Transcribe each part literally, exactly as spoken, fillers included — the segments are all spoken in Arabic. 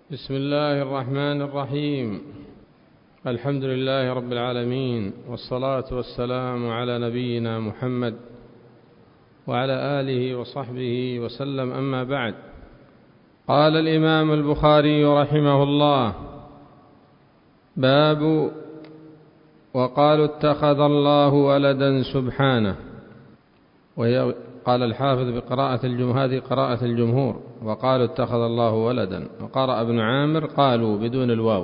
بسم الله الرحمن الرحيم. الحمد لله رب العالمين، والصلاة والسلام على نبينا محمد وعلى آله وصحبه وسلم، أما بعد. قال الإمام البخاري رحمه الله: باب وقالوا اتخذ الله ولدا سبحانه. وهي قال الحافظ بقراءة الجمهور، هذه قراءة الجمهور، وقالوا اتخذ الله ولدا، وقرأ ابن عامر قالوا بدون الواو.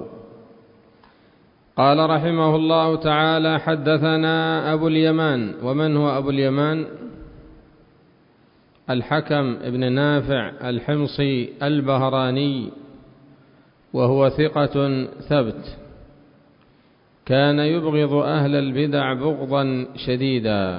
قال رحمه الله تعالى: حدثنا أبو اليمان. ومن هو أبو اليمان؟ الحكم ابن نافع الحمصي البهراني، وهو ثقة ثبت، كان يبغض أهل البدع بغضا شديدا.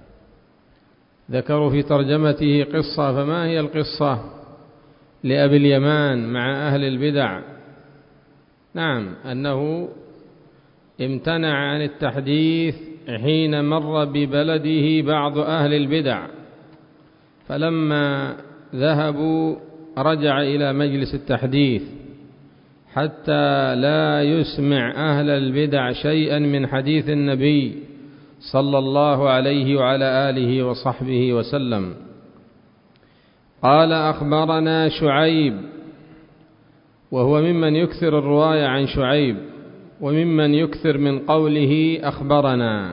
ذكروا في ترجمته قصة، فما هي القصة لأبي اليمان مع أهل البدع؟ نعم، أنه امتنع عن التحديث حين مر ببلده بعض أهل البدع، فلما ذهبوا رجع إلى مجلس التحديث حتى لا يسمع أهل البدع شيئا من حديث النبي صلى الله عليه وعلى آله وصحبه وسلم. قال: أخبرنا شعيب، وهو ممن يكثر الرواية عن شعيب، وممن يكثر من قوله أخبرنا.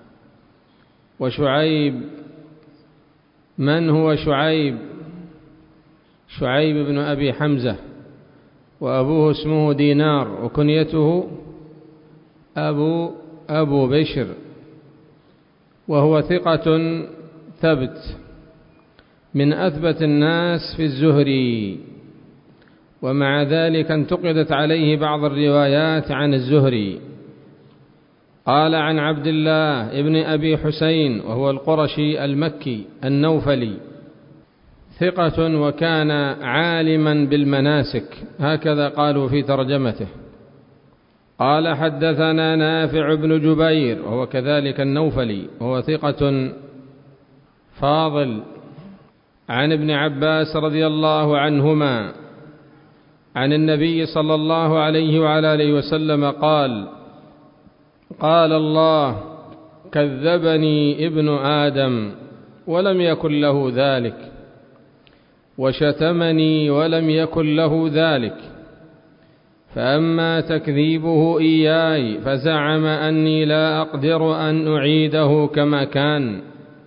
وشعيب، من هو شعيب؟ شعيب بن أبي حمزة، وأبوه اسمه دينار، وكنيته أبو أبو بشر، وهو ثقة ثبت، من أثبت الناس في الزهري، ومع ذلك انتقدت عليه بعض الروايات عن الزهري. قال: عن عبد الله ابن أبي حسين، وهو القرشي المكي النوفلي، ثقة وكان عالما بالمناسك، هكذا قالوا في ترجمته. قال: حدثنا نافع بن جبير، وهو كذلك النوفلي، وهو ثقة فاضل، عن ابن عباس رضي الله عنهما عن النبي صلى الله عليه وعلى آله وسلم قال: قال الله: كذبني ابن آدم ولم يكن له ذلك، وشتمني ولم يكن له ذلك، فأما تكذيبه إياي فزعم أني لا أقدر أن أعيده كما كان،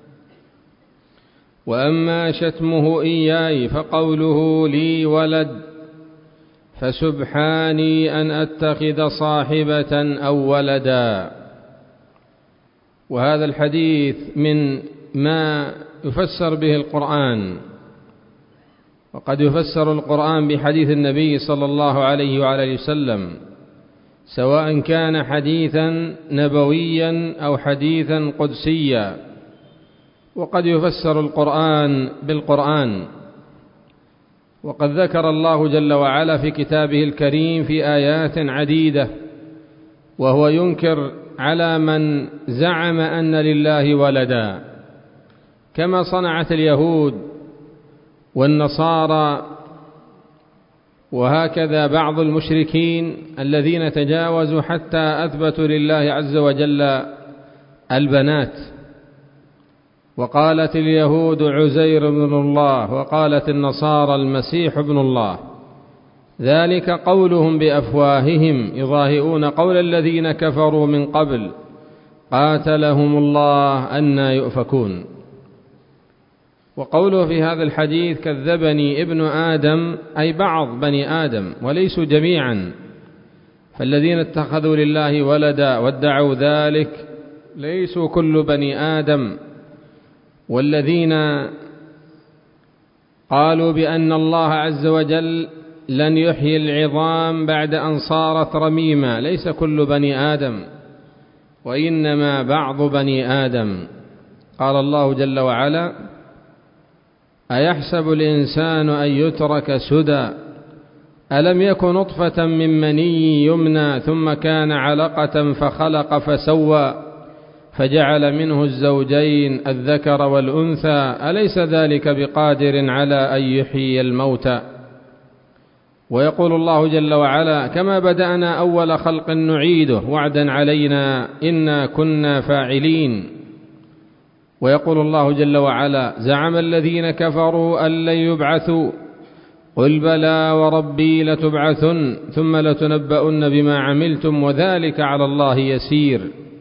وأما شتمه إياي فقوله لي ولد، فسبحاني أن أتخذ صاحبة أو ولدا. وهذا الحديث من ما يفسر به القرآن، وقد يفسر القرآن بحديث النبي صلى الله عليه وعلى وسلم، سواء كان حديثا نبويا أو حديثا قدسيا، وقد يفسر القرآن بالقرآن. وقد ذكر الله جل وعلا في كتابه الكريم في آيات عديدة وهو ينكر على من زعم أن لله ولدا، كما صنعت اليهود والنصارى، وهكذا بعض المشركين الذين تجاوزوا حتى أثبتوا لله عز وجل البنات. وقالت اليهود عزير بن الله، وقالت النصارى المسيح ابن الله، ذلك قولهم بأفواههم يضاهئون قول الذين كفروا من قبل، قاتلهم الله أنى يؤفكون. وقوله في هذا الحديث كذبني ابن آدم، أي بعض بني آدم وليسوا جميعا، فالذين اتخذوا لله ولدا وادعوا ذلك ليسوا كل بني آدم، والذين قالوا بأن الله عز وجل لن يحيي العظام بعد أن صارت رميما ليس كل بني آدم، وإنما بعض بني آدم. قال الله جل وعلا: أيحسب الإنسان أن يترك سدى ألم يكن نطفة من مني يمنى ثم كان علقة فخلق فسوى فجعل منه الزوجين الذكر والأنثى أليس ذلك بقادر على أن يحيي الموتى. ويقول الله جل وعلا: كما بدأنا أول خلق نعيده وعدا علينا إنا كنا فاعلين. ويقول الله جل وعلا: زعم الذين كفروا أن لن يبعثوا قل بلى وربي لتبعثن ثم لتنبؤن بما عملتم وذلك على الله يسير.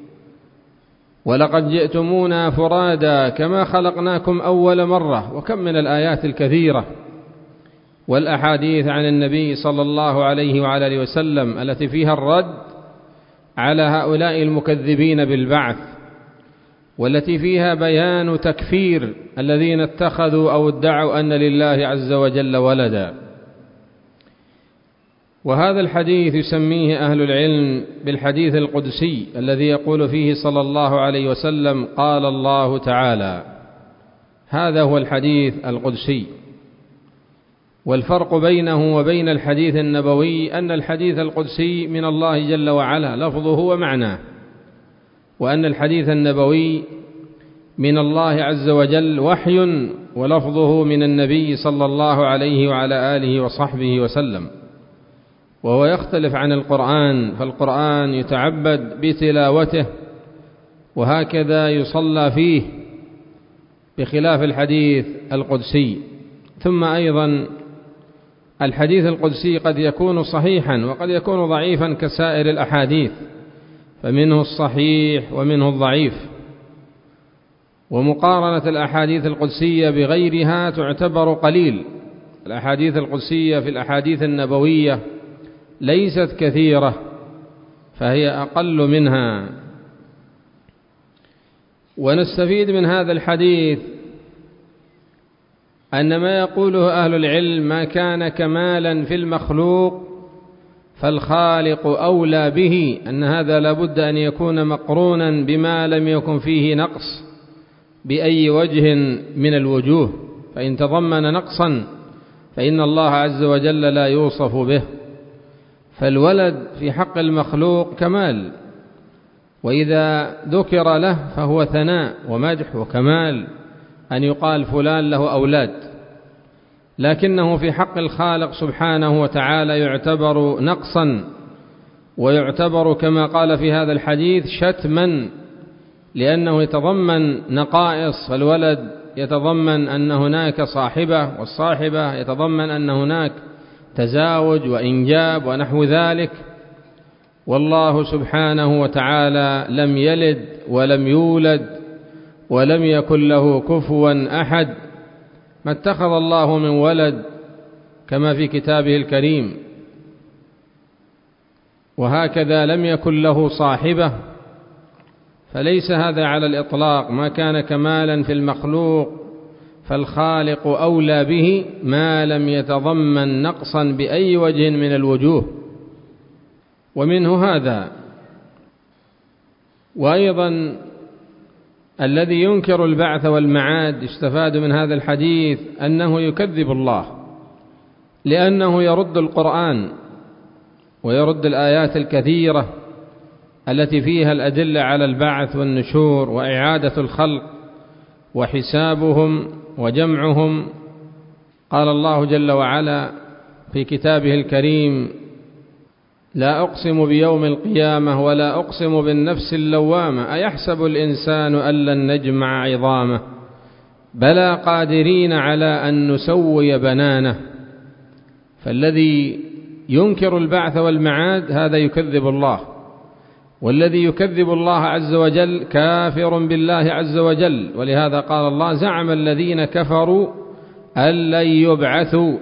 ولقد جئتمونا فرادا كما خلقناكم أول مرة. وكم من الآيات الكثيرة والأحاديث عن النبي صلى الله عليه وعلى آله وسلم التي فيها الرد على هؤلاء المكذبين بالبعث، والتي فيها بيان تكفير الذين اتخذوا أو ادعوا أن لله عز وجل ولدا. وهذا الحديث يسميه أهل العلم بالحديث القدسي، الذي يقول فيه صلى الله عليه وسلم: قال الله تعالى. هذا هو الحديث القدسي. والفرق بينه وبين الحديث النبوي أن الحديث القدسي من الله جل وعلا لفظه ومعناه، وأن الحديث النبوي من الله عز وجل وحي ولفظه من النبي صلى الله عليه وعلى آله وصحبه وسلم. وهو يختلف عن القرآن، فالقرآن يتعبد بتلاوته وهكذا يصلى فيه بخلاف الحديث القدسي. ثم أيضا الحديث القدسي قد يكون صحيحا وقد يكون ضعيفا كسائر الأحاديث، فمنه الصحيح ومنه الضعيف. ومقارنة الأحاديث القدسية بغيرها تعتبر قليل. الأحاديث القدسية في الأحاديث النبوية ليست كثيرة، فهي أقل منها. ونستفيد من هذا الحديث أن ما يقوله أهل العلم ما كان كمالا في المخلوق فالخالق أولى به، أن هذا لابد أن يكون مقرونا بما لم يكن فيه نقص بأي وجه من الوجوه، فإن تضمن نقصا فإن الله عز وجل لا يوصف به. فالولد في حق المخلوق كمال، وإذا ذكر له فهو ثناء ومدح وكمال أن يقال فلان له أولاد، لكنه في حق الخالق سبحانه وتعالى يعتبر نقصا، ويعتبر كما قال في هذا الحديث شتما، لأنه يتضمن نقائص. فالولد يتضمن أن هناك صاحبة، والصاحبة يتضمن أن هناك تزاوج وإنجاب ونحو ذلك. والله سبحانه وتعالى لم يلد ولم يولد ولم يكن له كفوا أحد، ما اتخذ الله من ولد كما في كتابه الكريم، وهكذا لم يكن له صاحبة. فليس هذا على الإطلاق، ما كان كمالا في المخلوق فالخالق أولى به ما لم يتضمن نقصا بأي وجه من الوجوه. ومنه هذا. وأيضا الذي ينكر البعث والمعاد يستفاد من هذا الحديث أنه يكذب الله، لأنه يرد القرآن ويرد الآيات الكثيرة التي فيها الأدلة على البعث والنشور وإعادة الخلق وحسابهم وجمعهم. قال الله جل وعلا في كتابه الكريم: لا أقسم بيوم القيامة ولا أقسم بالنفس اللوامة أيحسب الإنسان أن لن نجمع عظامه بلى قادرين على أن نسوي بنانه. فالذي ينكر البعث والمعاد هذا يكذب الله، والذي يكذب الله عز وجل كافر بالله عز وجل. ولهذا قال الله: زعم الذين كفروا أن لن يبعثوا.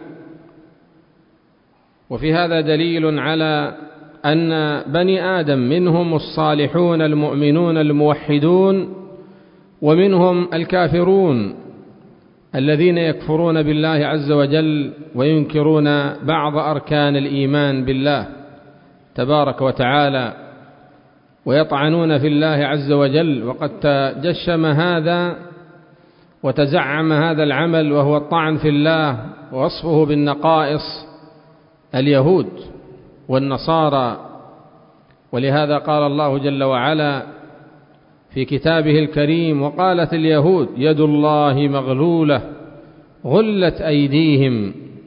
وفي هذا دليل على أن بني آدم منهم الصالحون المؤمنون الموحدون، ومنهم الكافرون الذين يكفرون بالله عز وجل وينكرون بعض أركان الإيمان بالله تبارك وتعالى، ويطعنون في الله عز وجل. وقد تجشم هذا وتزعم هذا العمل وهو الطعن في الله ووصفه بالنقائص اليهود والنصارى. ولهذا قال الله جل وعلا في كتابه الكريم: وقالت اليهود يد الله مغلولة غلت أيديهم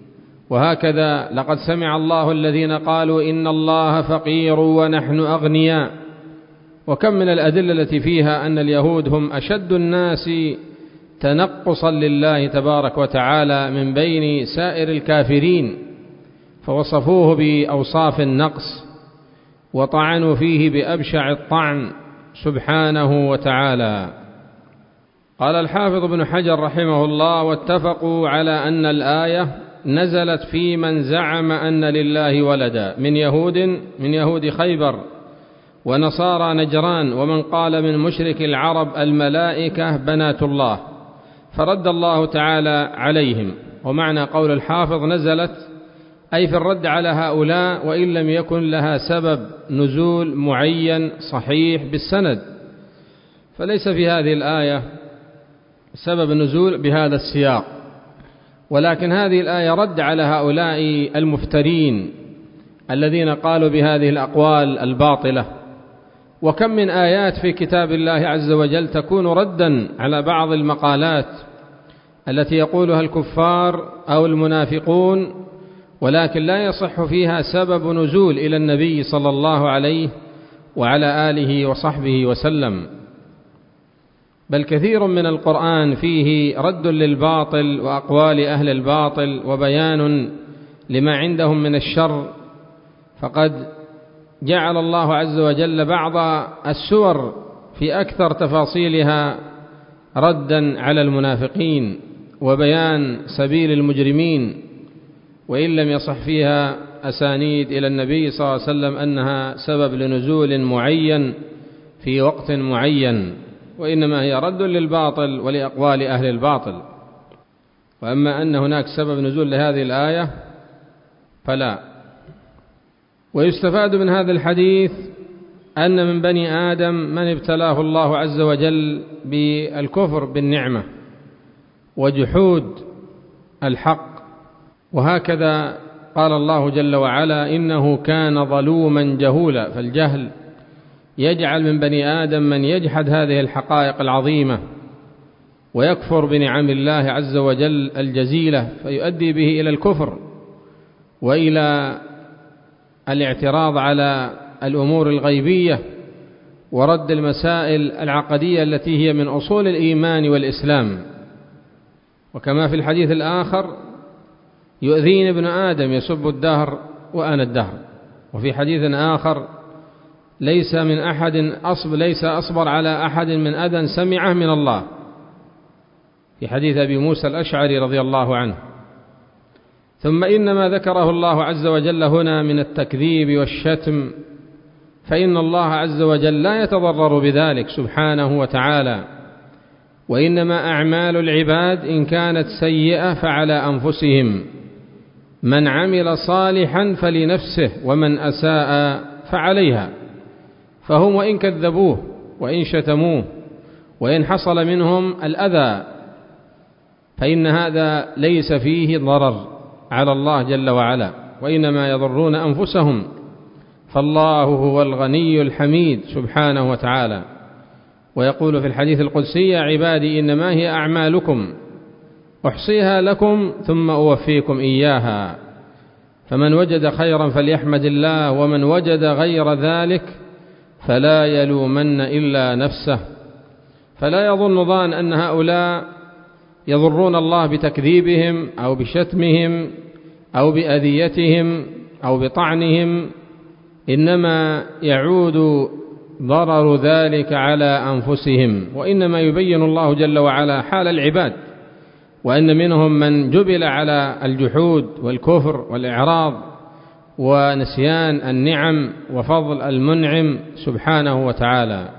وهكذا لقد سمع الله الذين قالوا إن الله فقير ونحن أغنياء. وكم من الأدلة التي فيها أن اليهود هم أشد الناس تنقصا لله تبارك وتعالى من بين سائر الكافرين، فوصفوه بأوصاف النقص وطعنوا فيه بأبشع الطعن سبحانه وتعالى. قال الحافظ ابن حجر رحمه الله: واتفقوا على أن الآية نزلت في من زعم أن لله ولدا من يهود من يهود خيبر ونصارى نجران، ومن قال من مشرك العرب الملائكة بنات الله، فرد الله تعالى عليهم. ومعنى قول الحافظ نزلت أي في الرد على هؤلاء، وإن لم يكن لها سبب نزول معين صحيح بالسند، فليس في هذه الآية سبب نزول بهذا السياق، ولكن هذه الآية رد على هؤلاء المفترين الذين قالوا بهذه الأقوال الباطلة. وكم من آيات في كتاب الله عز وجل تكون ردا على بعض المقالات التي يقولها الكفار أو المنافقون، ولكن لا يصح فيها سبب نزول إلى النبي صلى الله عليه وعلى آله وصحبه وسلم. بل كثير من القرآن فيه رد للباطل وأقوال أهل الباطل وبيان لما عندهم من الشر، فقد جعل الله عز وجل بعض السور في أكثر تفاصيلها ردا على المنافقين وبيان سبيل المجرمين، وإن لم يصح فيها أسانيد إلى النبي صلى الله عليه وسلم أنها سبب لنزول معين في وقت معين، وإنما هي رد للباطل ولأقوال أهل الباطل. وأما أن هناك سبب نزول لهذه الآية فلا. ويستفاد من هذا الحديث أن من بني آدم من ابتلاه الله عز وجل بالكفر بالنعمة وجحود الحق، وهكذا قال الله جل وعلا: إنه كان ظلوما جهولا. فالجهل يجعل من بني آدم من يجحد هذه الحقائق العظيمة ويكفر بنعم الله عز وجل الجزيلة، فيؤدي به إلى الكفر وإلى الاعتراض على الأمور الغيبية ورد المسائل العقدية التي هي من أصول الإيمان والإسلام. وكما في الحديث الآخر: يؤذيني ابن آدم يسب الدهر وأنا الدهر. وفي حديث آخر: ليس من أحد أصب ليس أصبر على أحد من أذى سمعه من الله، في حديث أبي موسى الأشعري رضي الله عنه. ثم إنما ذكره الله عز وجل هنا من التكذيب والشتم، فإن الله عز وجل لا يتضرر بذلك سبحانه وتعالى، وإنما أعمال العباد إن كانت سيئة فعلى أنفسهم، من عمل صالحا فلنفسه ومن أساء فعليها. فهم وإن كذبوه وإن شتموه وإن حصل منهم الأذى فإن هذا ليس فيه ضرر على الله جل وعلا، وإنما يضرون أنفسهم، فالله هو الغني الحميد سبحانه وتعالى. ويقول في الحديث القدسي: يا عبادي إنما هي أعمالكم أحصيها لكم ثم أوفيكم إياها، فمن وجد خيرا فليحمد الله، ومن وجد غير ذلك فلا يلومن إلا نفسه. فلا يظن ظان أن هؤلاء يضرون الله بتكذيبهم أو بشتمهم أو بأذيتهم أو بطعنهم، إنما يعود ضرر ذلك على أنفسهم، وإنما يبين الله جل وعلا حال العباد، وأن منهم من جبل على الجحود والكفر والإعراض ونسيان النعم وفضل المنعم سبحانه وتعالى.